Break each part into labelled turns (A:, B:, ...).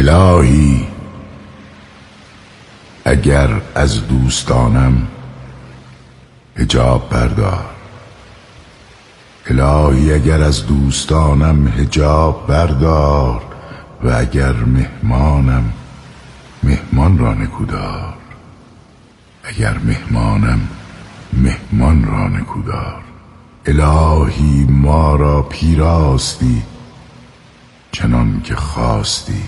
A: الهی اگر از دوستانم حجاب بردار، الهی اگر از دوستانم حجاب بردار، و اگر مهمانم مهمان را نکودار، اگر مهمانم مهمان را نکودار. الهی ما را پیراستی چنان که خواستی.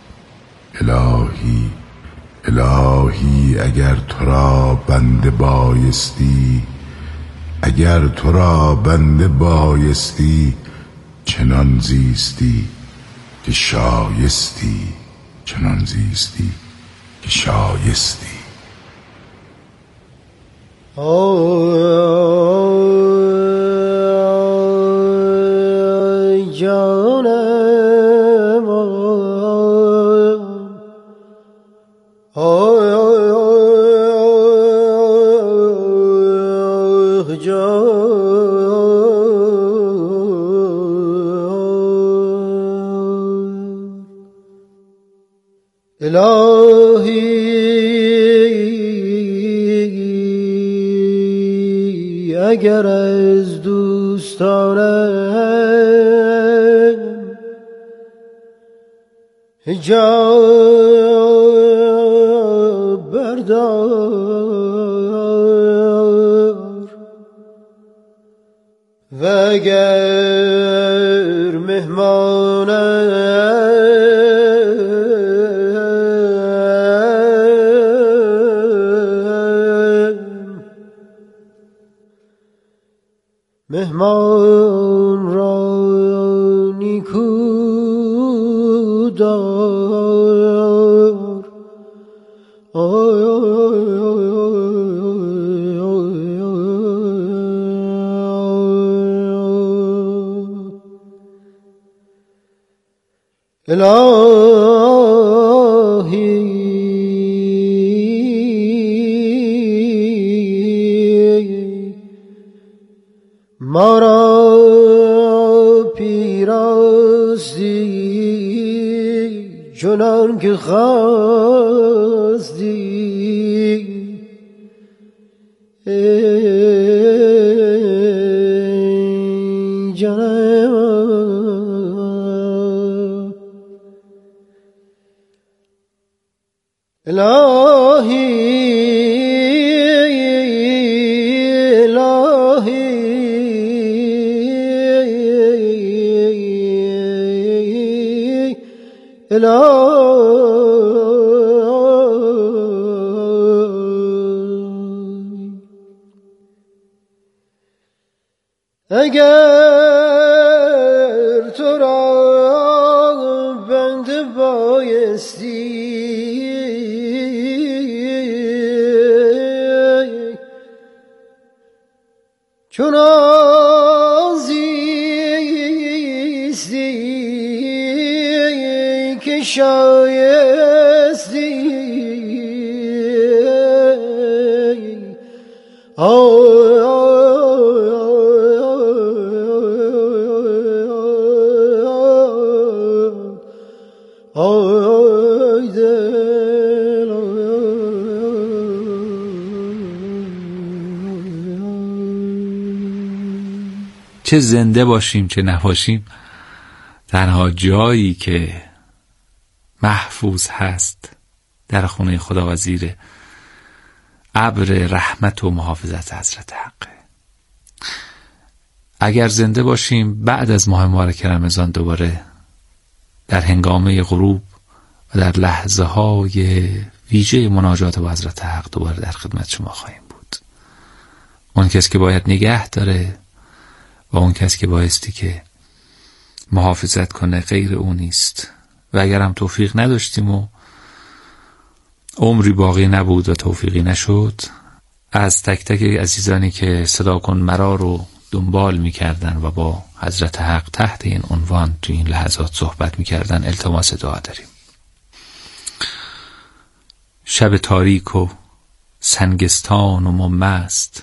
A: الهی اگر تو را بنده بایستی، اگر تو را بنده بایستی، چنان زیستی که شایستی، چنان زیستی که شایستی.
B: الهی اگر از دوستانم حجاب بردار، و اگر مهمانم مهمان را نیکودار. الهی ما را پیراستی چنان که خواستی. ای جانم اگر تو را بنده بایستی، چنان زیستی که شایستی.
C: چه زنده باشیم چه نباشیم، تنها جایی که محفوظ هست در خونه خدا و زیر ابر رحمت و محافظت حضرت حقه. اگر زنده باشیم بعد از ماه مبارک رمضان دوباره در هنگامه غروب و در لحظه های ویژه مناجات با حضرت حق دوباره در خدمت شما خواهیم بود. اون کس که باید نگه داره و اون کس که بایستی که محافظت کنه غیر اون نیست. و اگر هم توفیق نداشتیم و عمری باقی نبود و توفیقی نشد، از تک تک عزیزانی که صدا کن مرا رو دنبال می‌کردن و با حضرت حق تحت این عنوان تو این لحظات صحبت می‌کردن التماس دعا داریم. شب تاریک و سنگستان و ما مست،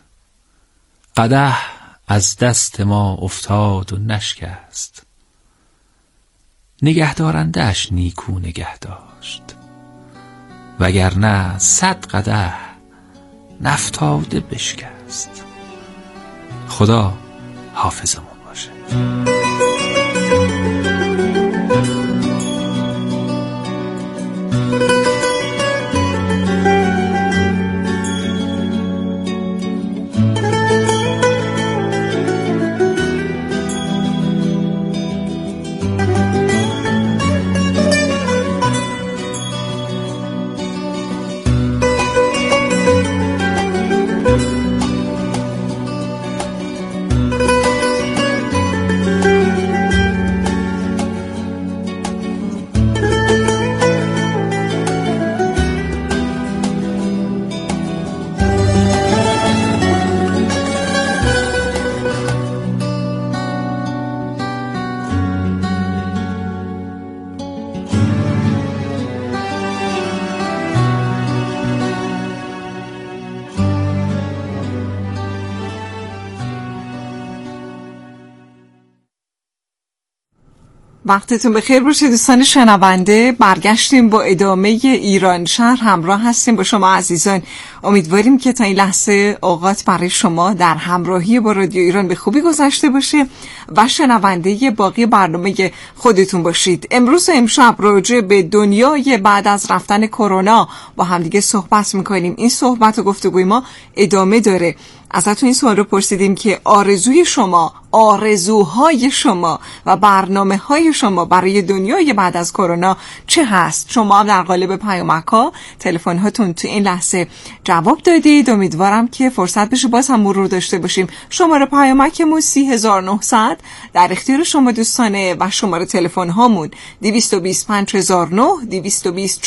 C: قدح از دست ما افتاد و نشکست. نگهدارنده‌اش نیکو نگه داشت، وگرنه 100 قدح نفتاده بشکست. خدا حافظمون باشه.
D: وقتتون بخیر باشه دوستان شنونده. برگشتیم با ادامه ایران شهر، همراه هستیم با شما عزیزان. امیدواریم که تا این لحظه اوقات برای شما در همراهی با رادیو ایران به خوبی گذشته باشه و شنونده باقی برنامه خودتون باشید. امروز و امشب راجع به دنیای بعد از رفتن کرونا با همدیگه صحبت میکنیم. این صحبت و گفتگوی ما ادامه داره. ازتون این سوال رو پرسیدیم که آرزوی شما، آرزوهای شما و برنامه‌های شما برای دنیای بعد از کرونا چه هست؟ شما هم در قالب پیامک‌ها تلفن هاتون تو این لحظه جواب دادید. امیدوارم که فرصت بشه باز هم مرور داشته باشیم. شماره پیامکمون 30900 در اختیار شما دوستانه و شماره تلفن هامون 220 5009 220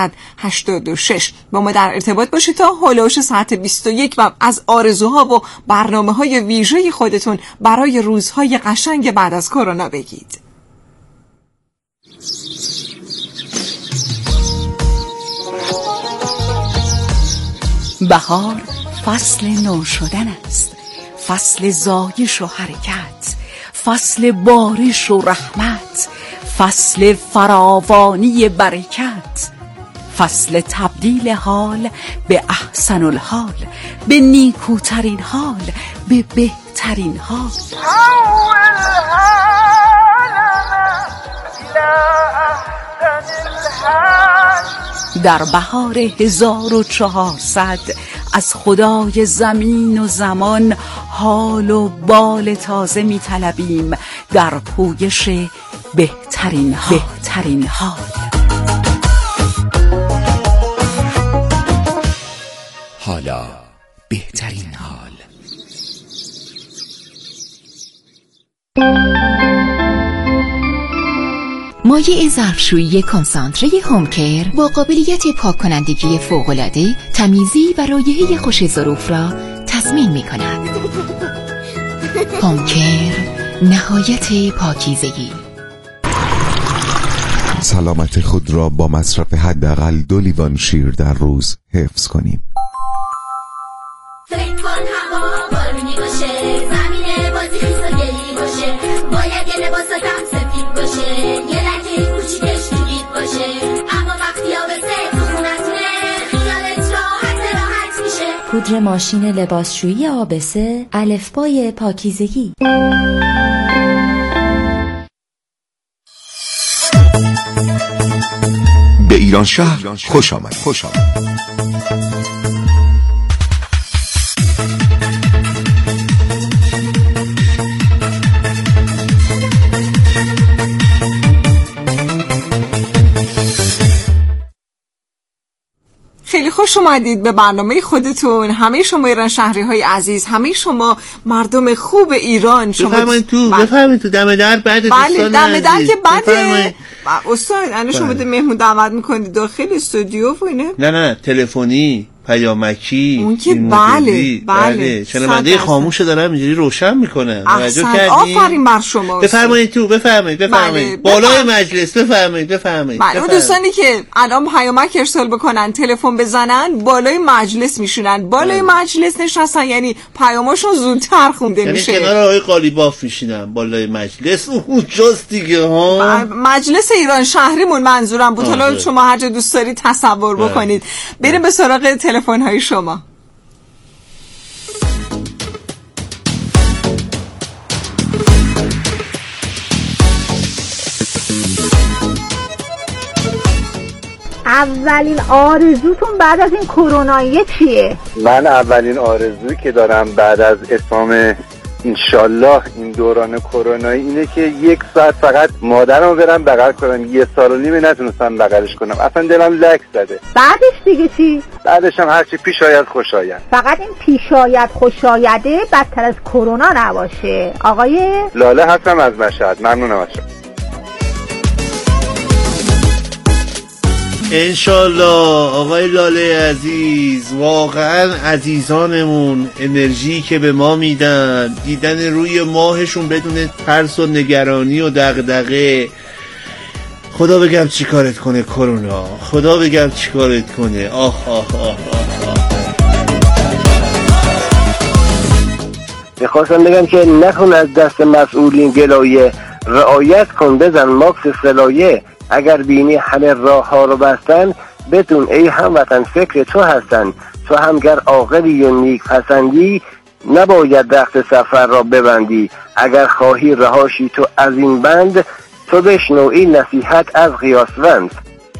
D: 486. با ما در ارتباط باشید تا هولوش ساعت 21 و از آرزوها و برنامه‌های ویژه خودتون برای روزهای قشنگ بعد از کرونا بگید.
E: بهار فصل نو شدن است، فصل زایش و حرکت، فصل بارش و رحمت، فصل فراوانی برکت، فصل تبدیل حال به احسن الحال، به نیکوترین حال، به بهترین حال. در بهار 1400 از خدای زمین و زمان حال و بال تازه می طلبیم در پویش بهترین حال.
F: حالا بهترین حال.
G: مایع ظرفشویی کنسانتره هومکر با قابلیت پاک کنندگی فوق‌العاده، تمیزی و رایحه خوش ظروف را تضمین می‌کند. هومکر، نهایت پاکیزگی.
H: سلامت خود را با مصرف حداقل 2 لیوان شیر در روز حفظ کنیم.
I: فکر کن هوا بارونی باشه، زمین بازی خیس و گلی باشه، باید یه لباساتم سفید باشه، یه لکه کوچیکش جدید باشه، اما وقتی آبسه تو خونتونه خیالت راحت میشه.
J: پودر ماشین لباسشویی آبسه، الفبای پاکیزگی.
F: به ایران شهر خوش آمد.
D: خیلی خوش اومدید به برنامه خودتون، همه شما ایران شهری های عزیز، همه شما مردم خوب ایران. شما
B: بفرمایید تو دم در بعد
D: بله دم در که بعد استاد انا شما مهمون دعوت میکنید داخل استودیو و اینه؟
B: نه تلفنی پیامکی
D: اون که بله
B: شنونده خاموش دارم اینجوری روشن میکنن. توجه کردین؟
D: آفرین بر شما.
B: بفرمایید بالای مجلس بفرمایید.
D: بله اون دوستانی که الان پیامک ارسال بکنن تلفن بزنن بالای مجلس میشونن، بالای مجلس نشستن یعنی پیاماشون زودتر خونده میشه.
B: یعنی کنار آقای قالیباف میشینن بالای مجلس اونجاست دیگه ها.
D: مجلس ایران شهریمون منظورم بود. حالا شما هر جا دوست دارید تصور بکنید. بریم به سراغ تلفن های شما.
K: اولین آرزوتون بعد از این کرونایی چیه؟
L: من اولین آرزویی که دارم بعد از اتمام انشالله این دوران کرونایی اینه که 1 ساعت فقط مادرمو برم بغل کنم. 1.5 سال نتونستم بغلش کنم، اصلا دلم لک زده.
K: بعدش دیگه چی؟
L: بعدش هم هرچی پیش آید خوش آید.
K: فقط این پیش آید خوش آیده بدتر از کرونا نباشه. آقای
L: لاله هستم از مشهد. ممنونم از شما.
B: انشالله آقای لاله عزیز، واقعا عزیزانمون انرژی که به ما میدن، دیدن روی ماهشون بدون ترس و نگرانی و دغدغه. خدا بگم چی کارت کنه کرونا، خدا بگم چی کارت کنه. آخ آخ آخ آخ آخ.
L: میخواستم بگم که نکن از دست مسئولین گلایه، رعایت کن بزن ماکس سلایه. اگر بینی همه راه ها رو بستن، بتون ای هموطن فکر تو هستن. تو هم گر عاقلی و نیک پسندی، نباید رخت سفر را ببندی. اگر خواهی رهاشی تو از این بند، تو بشنو این نصیحت از قیاسوند.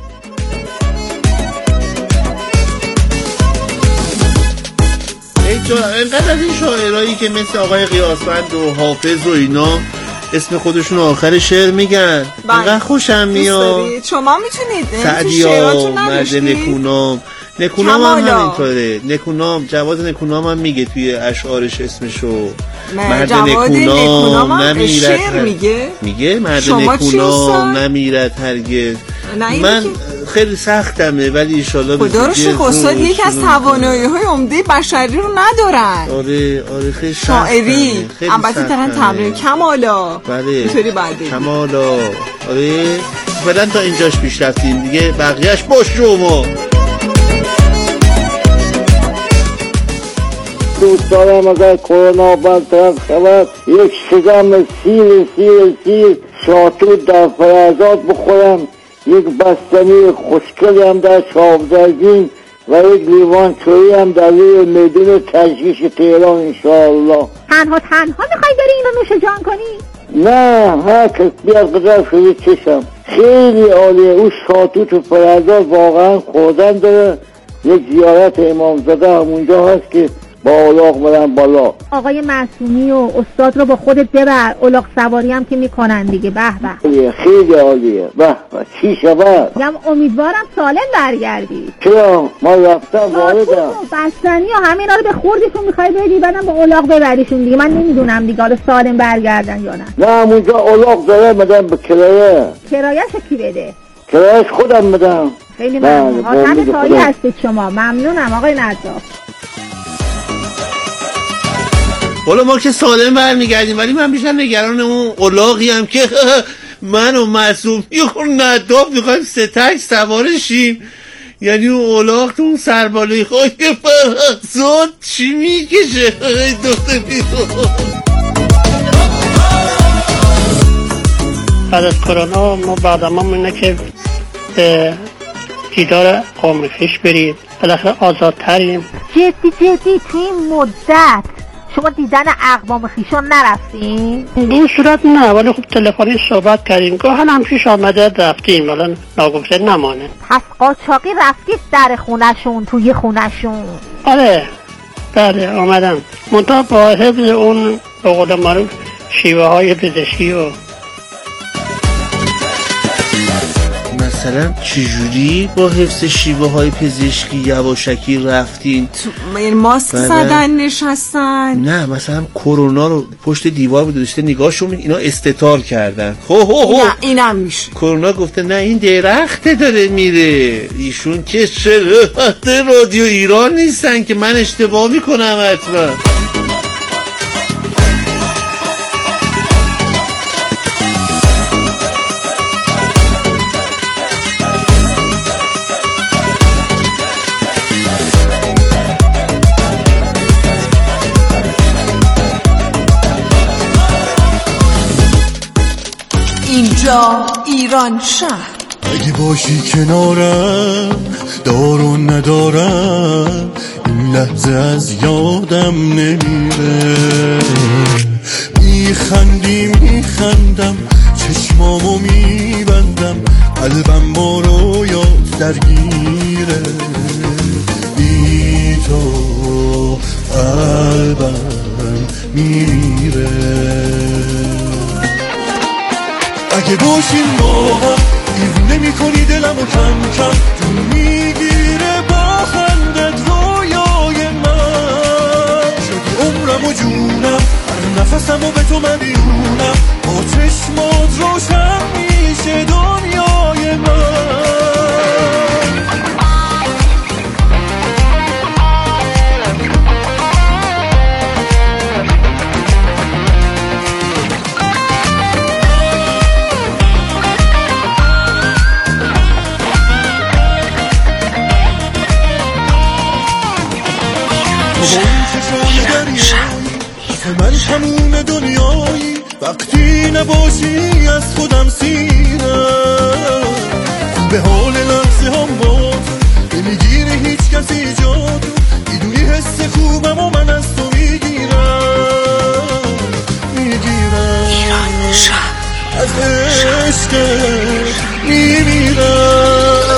B: اینقدر از این شاعرایی که مثل آقای قیاسوند و حافظ و اینا اسم خودشون آخر شعر میگن، اینقدر خوشم میاد.
D: شما میتونید
B: سعدیا، مرد نکونام هم همینطوره. جواد نکونام هم میگه توی اشعارش اسمشو. مرد نکونام نمیرد میگه مرد نکونام نمیرد هرگز. من خیلی سختمه ولی انشالله
D: خدا رو شکر استاد یکی از توانایی‌های عمده بشری رو ندارن.
B: آره خیلی
D: شاعری البته دارن تمرین. کمالا
B: بله
D: اینطوری بعده
B: کمالا. آره فعلا تا اینجاش پیش رفتیم دیگه، بقیه‌اش باش شما.
M: دوست دارم اگر کرونا برطرف شود، یک شکم سیر شاطور در فرزاد بخورم، یک بستنی خوشگلی هم در چاودرگین و یک لیوان چایی هم در روی میدون تجریش تهران انشاءالله.
K: تنها میخوای بری این رو نوش جان کنی؟
M: نه هر کس بیاد قدر شده چشم. خیلی عالیه. اون شاطور تو فرزاد واقعا خوردن داره. یک زیارت امامزاده همونجا هست که با الاغ برن بالا.
K: آقای معصومی و استاد رو با خودت ببر، الاغ سواری هم که میکنن دیگه. به به
M: خیلی عالیه. به چی شود؟
K: امیدوارم سالم برگردی.
M: چرا؟ ما رفتم واردم
K: بستنی و همینا رو به خوردشون میخوای بدی بعدم با الاغ ببریشون دیگه. من نمیدونم دیگه حالا سالم برگردن یا نه.
M: نه همونجا الاغ داره بدم به کرایه.
K: کرایه‌ش کی بده؟
M: کرایه‌اش خودم بدم.
K: خیلی ممنون. آدم تایی هستید شما. ممنونم آقای نجار.
B: حالا ما که سالم برمیگردیم، ولی من بیشتر نگران اون الاغی هم که من و معصوم نداف میخوایم 3 تک سوارشیم. یعنی اون الاغ تو اون سربالای خواهی فرزاد چی میکشه دختر بیرون.
N: بعد از کرونا ما بعدمون اینه که دیدار قوم خویش بریم، بالاخره آزادتریم.
K: جدی تو این مدت شما دیدن اقوام خویشان نرفتین؟
N: به این صورت نه، ولی خب تلفنی صحبت کردیم، گاهن هم پیش آمده رفتیم، ولی ناگفته نمانه.
K: پس قاچاقی رفتید در خونشون، توی خونشون؟
N: آره بله آمدم، منتها با حفظ اون به قول معروف شیوه های پزشکی و
B: مثلا چجوری با حفظ شیوه های پزشکی یواشکی رفتین
D: ماسک زدن نشستن؟
B: نه مثلا کرونا رو پشت دیوار بود داشته نگاهشون اینا استتار کردن.
D: نه اینم میشه.
B: کرونا گفته نه این درخت داره میره. ایشون که چرا رادیو ایران نیستن که من اشتباه میکنم حتما.
D: اینجا ایران شهر.
O: اگه باشی کنارم دار و ندارم این لحظه از یادم نمیره. میخندم چشمامو میبندم قلبم ما رو یاد درگیره. بی تو قلبم میره. اگه باشیم با هم دیوونه میکنی دلمو کم کم تو میگیره با خندت رویای من. شدی عمرم و جونم هر نفسمو به تو مدیونم. با چشمات روشن میشه دنیای من. من تموم دنیایی وقتی نباشی از خودم سیرم. به حال لحظه هم باز نمیگیره هیچ کسی جادو. میدونی حس خوبم و من از تو میگیرم. از عشقت میمیرم.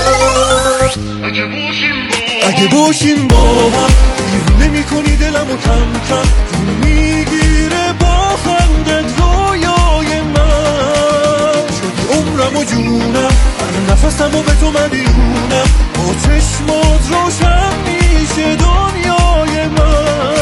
O: اگه باشیم با هم دیوونه میکنی دلمو کم کم تو میگیره با خندت رویای من. شدی عمرم و جونم هر نفسمو به تو مدیونم. با چشمات روشن میشه دنیای من.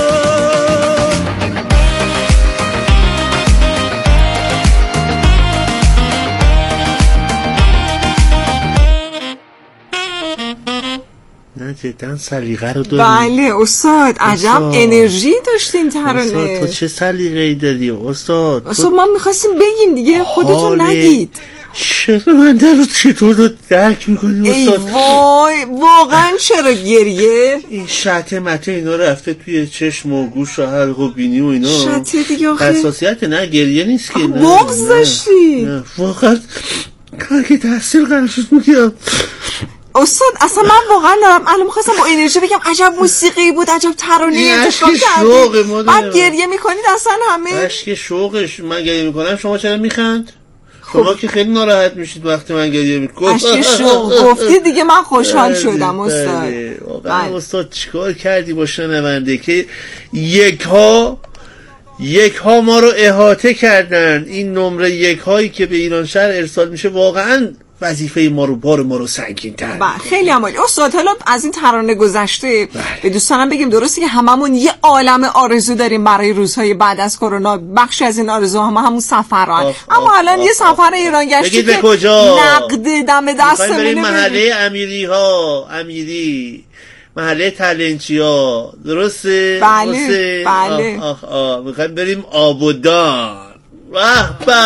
B: نه جدا سلیقه رو داری.
D: بله استاد عجب انرژی داشتین ترانه.
B: استاد تو چه سلیقه‌ای داری استاد؟
D: ما میخواستیم بگیم دیگه خودتون نگید.
B: چرا من رو چطور رو درک میکنی استاد؟
D: ای وای واقعا چرا گریه؟
B: این شته مته اینا رفته توی چشم و گوش و حلق و بینی و اینا.
D: شته دیگه آخه
B: حساسیت نه گریه نیست که.
D: بغض داشتی
B: واقعا که تحصیل قرار شد میگم
D: استاد. اصلا من واقعا الان می‌خواستم با انرژی بگم عجب موسیقی بود عجب ترانه انتخاب کردید. بعد گریه میکنید اصلا همه
B: اشک شوقش. من گریه میکنم شما چرا میخند؟ شما که خیلی ناراحت میشید وقتی من گریه میکنم.
D: اشک شوق گفتی دیگه من خوشحال شدم استاد.
B: واقعا استاد چیکار کردی با شنونده که یک ها ما رو احاطه کردن. این نمره یک هایی که به ایران شهر ارسال میشه واقعا وظیفه ما رو بار ما رو سنگین تر.
D: خیلی عالی استاد. حالا از این ترانه گذشته به دوستانم بگیم درسته که هممون یه عالم آرزو داریم برای روزهای بعد از کرونا. بخشی از این آرزوها همون سفران. اما الان یه سفر ایران گشتی که نقد دم دستمونه.
B: بریم محله امیری محله تلنچیا درسته؟
D: بله بله.
B: میخوایم بریم آبادان. واه به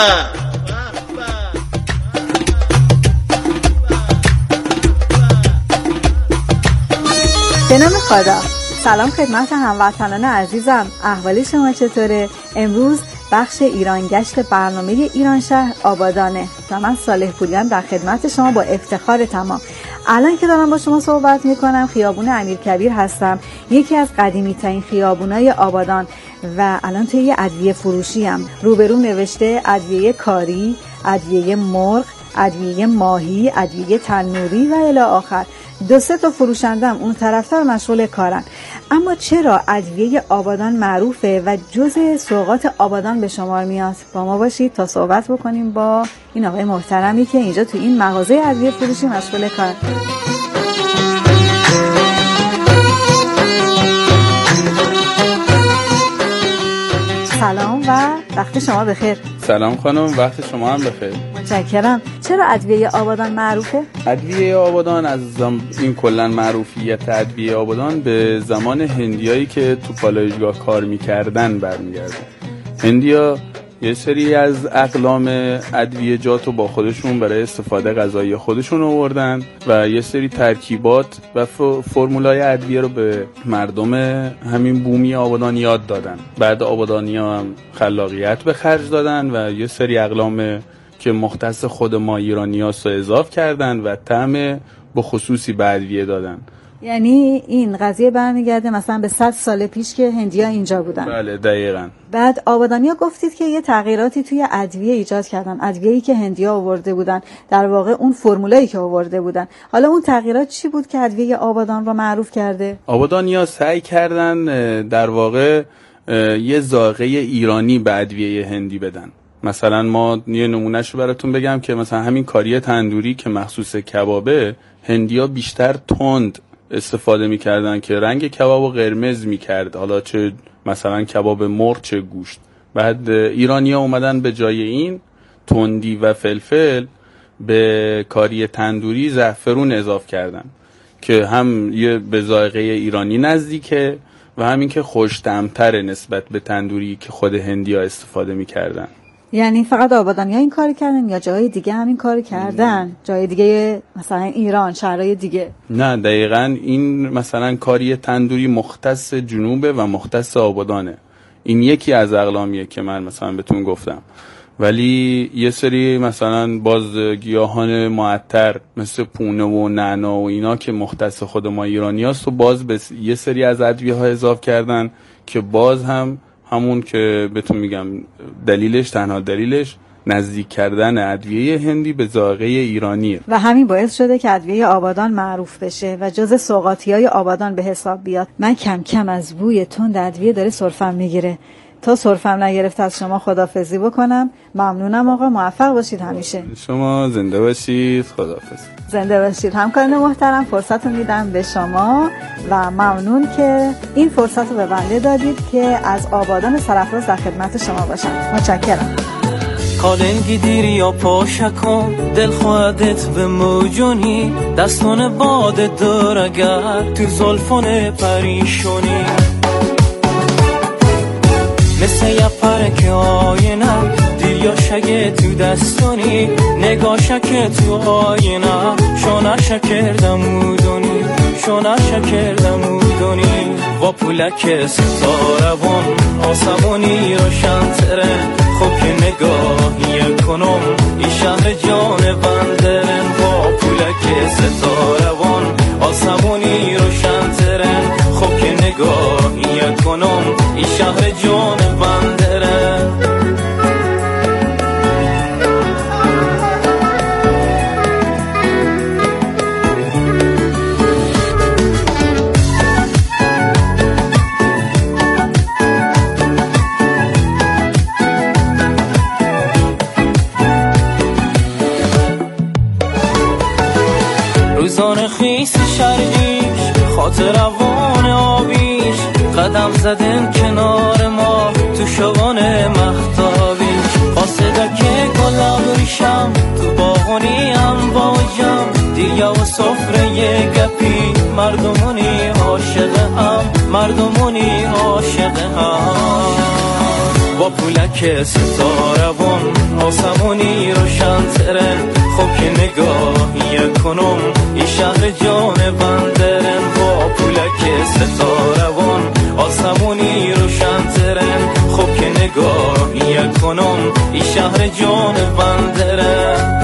P: به نام خدا. سلام خدمت هموطنان عزیزم. احوال شما چطوره؟ امروز بخش ایرانگشت برنامه ایران شهر آبادانه و من صالح پوریان در خدمت شما با افتخار تمام. الان که دارم با شما صحبت میکنم خیابون امیرکبیر هستم، یکی از قدیمی ترین خیابونای آبادان و الان توی یه ادویه فروشی هم. روبرو نوشته ادویه کاری، ادویه مرغ، ادویه ماهی، ادویه تنوری و الی آخر. 2-3 تا فروشنده هم اون طرفتر مشغول کارن. اما چرا ادویه آبادان معروفه و جزء سوغات آبادان به شمار میاد؟ با ما باشید تا صحبت بکنیم با این آقای محترمی که اینجا تو این مغازه ادویه فروشی مشغول کارن. سلام و وقت شما بخیر.
Q: سلام خانم، وقت شما هم بخیر.
P: متشکرم. چرا ادویه آبادان معروفه؟
Q: ادویه آبادان از این کلا معروفیت ادویه آبادان به زمان هندیایی که تو پالایشگاه کار میکردن برمیگرده. هندیا یه سری از اقلام ادویه‌جات با خودشون برای استفاده غذایی خودشون آوردن و یه سری ترکیبات و فرمولای ادویه رو به مردم همین بومی آبادان یاد دادن. بعد آبادانی‌ها هم خلاقیت به خرج دادن و یه سری اقلام که مختص خود ما ایرانی‌هاست رو اضافه کردن و طعم به خصوصی به ادویه دادن.
P: یعنی این قضیه برمیگرده مثلا به 100 سال پیش که هندی‌ها اینجا بودن.
Q: بله دقیقاً.
P: بعد آبادانی‌ها گفتید که یه تغییراتی توی ادویه ایجاد کردن، ادویه‌ای که هندی‌ها آورده بودن، در واقع اون فرمولایی که آورده بودن. حالا اون تغییرات چی بود که ادویه آبادان رو معروف کرده؟
Q: آبادانی‌ها سعی کردن در واقع یه ذائقه ایرانی به ادویه هندی بدن. مثلا ما یه نمونهشو براتون بگم که مثلا همین کاری تندوری که مخصوص کبابه، هندی‌ها بیشتر تند استفاده میکردن که رنگ کبابو قرمز میکرد، حالا چه مثلا کباب مرغ چه گوشت. بعد ایرانی‌ها اومدن به جای این تندی و فلفل به کاری تندوری زعفرون اضافه کردن که هم یه به ذائقه ایرانی نزدیکه و همین که خوش‌طعم‌تره نسبت به تندوری که خود هندی‌ها استفاده میکردن.
P: یعنی فقط آبادانی‌ها این کاری کردن یا جای دیگه هم این کاری کردن؟ جای دیگه مثلا ایران، شهرهای دیگه؟
Q: نه دقیقاً این مثلا کاری تندوری مختص جنوبه و مختص آبادانه. این یکی از اقلامیه که من مثلا بهتون گفتم. ولی یه سری مثلا باز گیاهان معطر مثل پونه و نعنا و اینا که مختص خود ما ایرانیاست و باز به یه سری از ادویه ها اضافه کردن که باز هم همون که بهتون میگم تنها دلیلش نزدیک کردن ادویه هندی به ذائقه ایرانیه
P: و همین باعث شده که ادویه آبادان معروف بشه و جز سوغاتیای آبادان به حساب بیاد. من کم کم از بوی تند ادویه داره سرفم میگیره. تا سرفم نگرفت از شما خداحافظی بکنم. ممنونم آقا، موفق باشید همیشه.
Q: شما زنده باشید. خداحافظ.
P: زنده باشید. همکاران محترم فرصت رو میدم به شما و ممنون که این فرصت رو به بنده دادید که از آبادان سرافراز در خدمت شما باشم. متشکرم.
R: کالنگی دیر یا پاشکم دل خودت به موجونی دستان باد دور اگر تو زلفان پریشونی مثل یه پرک آینه دیر یا شگه تو دستونی نگاه شکه تو آینه شونه شکردم اودونی شونه شکردم اودونی و پولک ستاربون آسمونی روشن تره خوب که نگاهی کنم این شهر جان بندرن با پولک ستاربون آسمونی روشن تره خوب که نگاهی کنم این شهر جان بندرن روزان خیس شرقیش خاطر روان آبیش قدم زدن کنار ما تو شوان مختابیش قاصده که گل بریشم تو باغونی هم باجم دیا و صفره گپی مردمونی عاشق هم مردمونی عاشق هم با پولک ستاربون آسمونی روشن ترن خوب که نگاهی کنم این شهر جان بندرن با پولک ستاربون آسمونی روشن ترن خوب که نگاهی کنم این شهر جان بندرن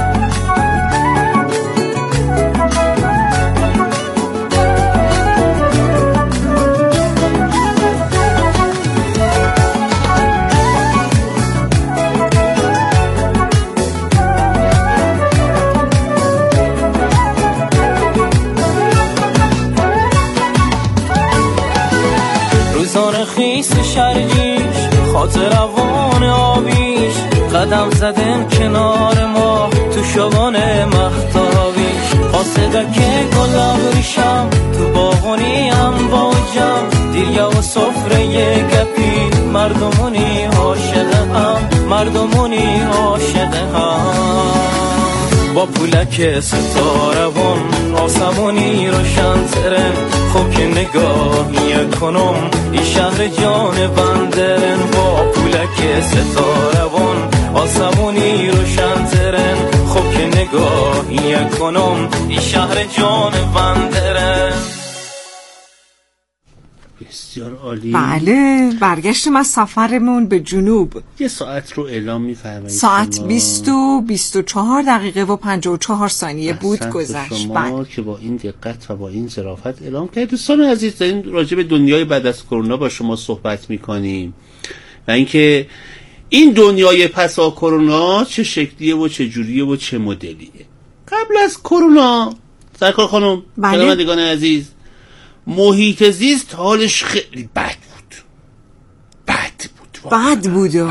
R: خیس شرقیش خاطر روان آبیش قدم زدن کنار ما تو شبان مختابیش قاصدک گل ابریشم تو باغونی هم باجم دیریا و صفره گپی مردمونی عاشق هم مردمونی عاشق هم با پولک ستارون آسمونی روشن ترن خوب که نگاهی کنم این شهر جان بندرن با پولک ستارون آسمونی روشن ترن خوب که نگاهی کنم این شهر جان بندرن.
B: بسیار عالی.
D: بله برگشتیم از سفرمون به جنوب.
B: یه ساعت رو اعلام می‌فرمایید.
D: ساعت 20:24 دقیقه و 54 ثانیه بود گذشت.
B: شما که با این دقت و با این ظرافت اعلام کردید. دوستان عزیز داریم راجع به دنیای بعد از کرونا با شما صحبت می‌کنیم و اینکه این دنیای پس از کرونا چه شکلیه و چه جوریه و چه مدلیه. قبل از کرونا سرکار خانم شنوندگان عزیز محیط زیست حالش خیلی بد بود.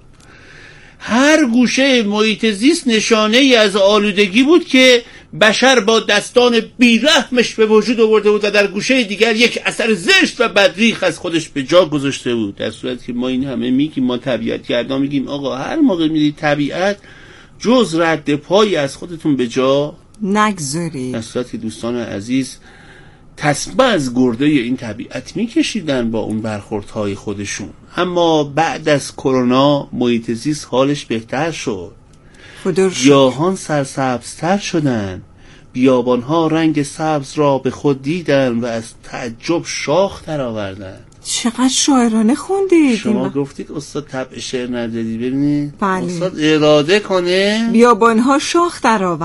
B: هر گوشه محیط زیست نشانه ای از آلودگی بود که بشر با دستان بیرحمش به وجود آورده بود و در گوشه دیگر یک اثر زشت و بدریخ از خودش به جا گذاشته بود. در صورتی که ما این همه میگیم، ما طبیعت گردان میگیم آقا هر موقع میدید طبیعت جز رد پایی از خودتون به جا
D: نگذارید.
B: در صورتی دوستان عزیز تسبه از گرده این طبیعت میکشیدن با اون برخوردهای خودشون. اما بعد از کرونا محیط زیست حالش بهتر شد. گیاهان سرسبزتر شدن، بیابانها رنگ سبز را به خود دیدن و از تعجب شاخ درآوردن.
D: چقدر شاعرانه خوندید.
B: شما گفتید استاد طبع شعر ندادی. ببینید
D: بله.
B: استاد اراده کنه
D: بیابانها شاخ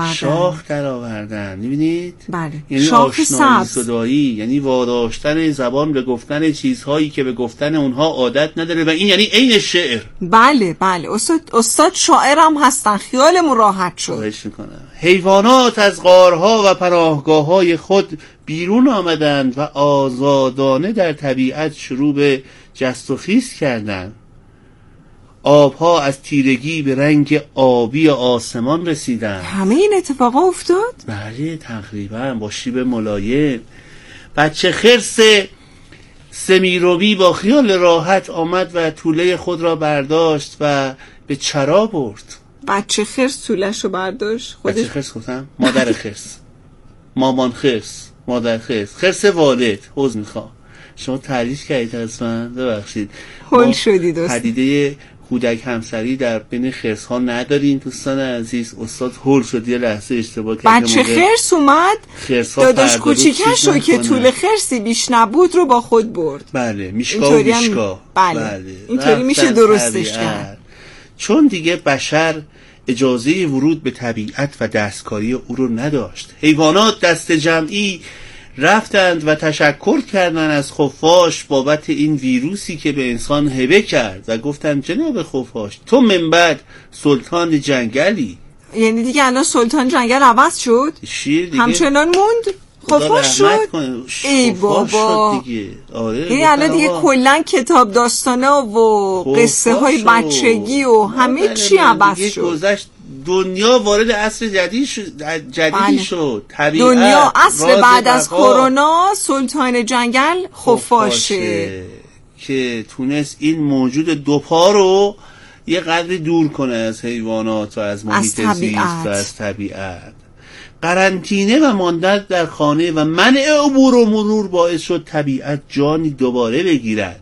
B: درآوردن. میبینید
D: بله.
B: یعنی
D: شاخ
B: آشنایی
D: سبز،
B: صدایی، یعنی واداشتن زبان به گفتن چیزهایی که به گفتن اونها عادت نداره و این یعنی عین شعر.
D: بله استاد شاعرم هستن، خیالمون راحت شد.
B: خواهش میکنم. حیوانات از غارها و پناهگاه‌های خود بیرون آمدند و آزادانه در طبیعت شروع به جست و خیز کردند. آبها از تیرگی به رنگ آبی آسمان رسیدند.
D: همه این اتفاقا افتاد؟
B: بله تقریبا با شیب ملایم. بچه خرس سمیروی با خیال راحت آمد و توله خود را برداشت و به چرا برد.
D: بچه خرس توله‌شو برداشت خودش؟
B: بچه خرس گفتم؟ مادر خرس، مامان خرس، مادر خرس، خرس والد. حوض میخوام شما تعریف کردید از من، ببخشید.
D: هول شدید.
B: پدیده کودک همسری در بین خرس ها نداریم دوستان عزیز. استاد هول شد، یه لحظه اشتباه کرد.
D: بچه خرس اومد داداش کوچیکش رو که طول خرسی بیش نبود رو با خود برد.
B: بله میشکا و بیشکا.
D: بله اینطوری میشه درستش کرد.
B: چون دیگه بشر اجازه ورود به طبیعت و دستکاری او رو نداشت، حیوانات دست جمعی رفتند و تشکر کردند از خفاش بابت این ویروسی که به انسان هبه کرد و گفتند جناب خفاش تو من بعد سلطان جنگلی.
D: یعنی دیگه الان سلطان جنگل عوض شد؟
B: شیر دیگه
D: همچنان موند؟ خفاش شد؟ ای بابا یعنی الان دیگه کلن کتاب داستانه و قصه های بچگی و همه چی عوض شد.
B: گذشت، دنیا وارد عصر جدیدی شد.
D: دنیا عصر بعد از کرونا سلطان جنگل خفاشه
B: که تونست این موجود دوپا رو یه قدری دور کنه از حیوانات و از محیط زیست و از طبیعت. قرنطینه و ماندن در خانه و منع عبور و مرور باعث شد طبیعت جانی دوباره بگیرد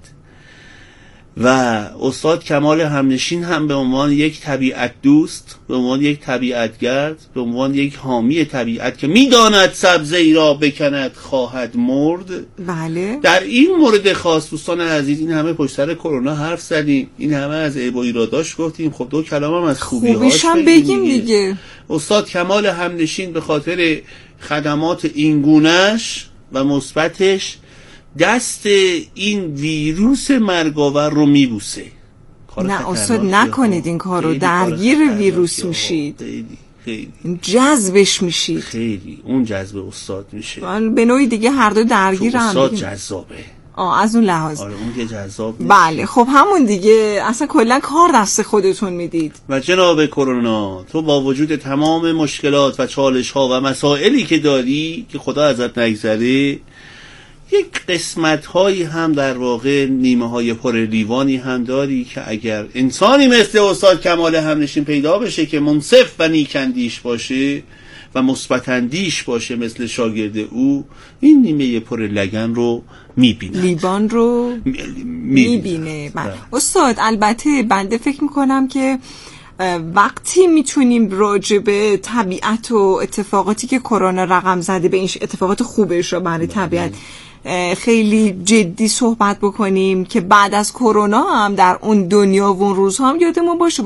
B: و استاد کمال همنشین هم به عنوان یک طبیعت دوست، به عنوان یک طبیعتگرد، به عنوان یک حامی طبیعت که میداند سبزه ای را بکند خواهد مرد.
D: بله.
B: در این مورد خاص دوستان عزیز این همه پشت سر کرونا حرف زدیم، این همه از عیب و ایراداش گفتیم، خب دو کلام هم از خوبی‌هاش
D: بگیم دیگه.
B: استاد کمال همنشین به خاطر خدمات اینگونش و مثبتش دست این ویروس مرگاور رو میبوسه.
D: نه استاد نکنید این کار رو، درگیر ویروس میشید،
B: خیلی
D: جذبش میشید.
B: خیلی اون جذب استاد میشه.
D: به نوعی دیگه هر دو درگیر هم.
B: استاد جذابه.
D: از اون لحاظ.
B: آره اون که جذاب نیست.
D: بله خب همون دیگه، اصلا کلا کار دست خودتون میدید.
B: و جناب کرونا، تو با وجود تمام مشکلات و چالش ها و مسائلی که داری که خدا ازت نگذره، یک قسمت هایی هم در واقع نیمه های پر لیوانی هم داری که اگر انسانی مثل استاد کمال همنشین پیدا بشه که منصف و نیکندیش باشه و مثبت اندیش باشه مثل شاگرد او، این نیمه پر لگن رو میبینه،
D: لیوان رو میبینه. استاد البته بنده فکر میکنم که وقتی میتونیم راجع به طبیعت و اتفاقاتی که کرونا رقم زده، به این اتفاقات خوبش رو برای طبیعت خیلی جدی صحبت بکنیم که بعد از کرونا هم در اون دنیا و اون روزها هم یادمون باشه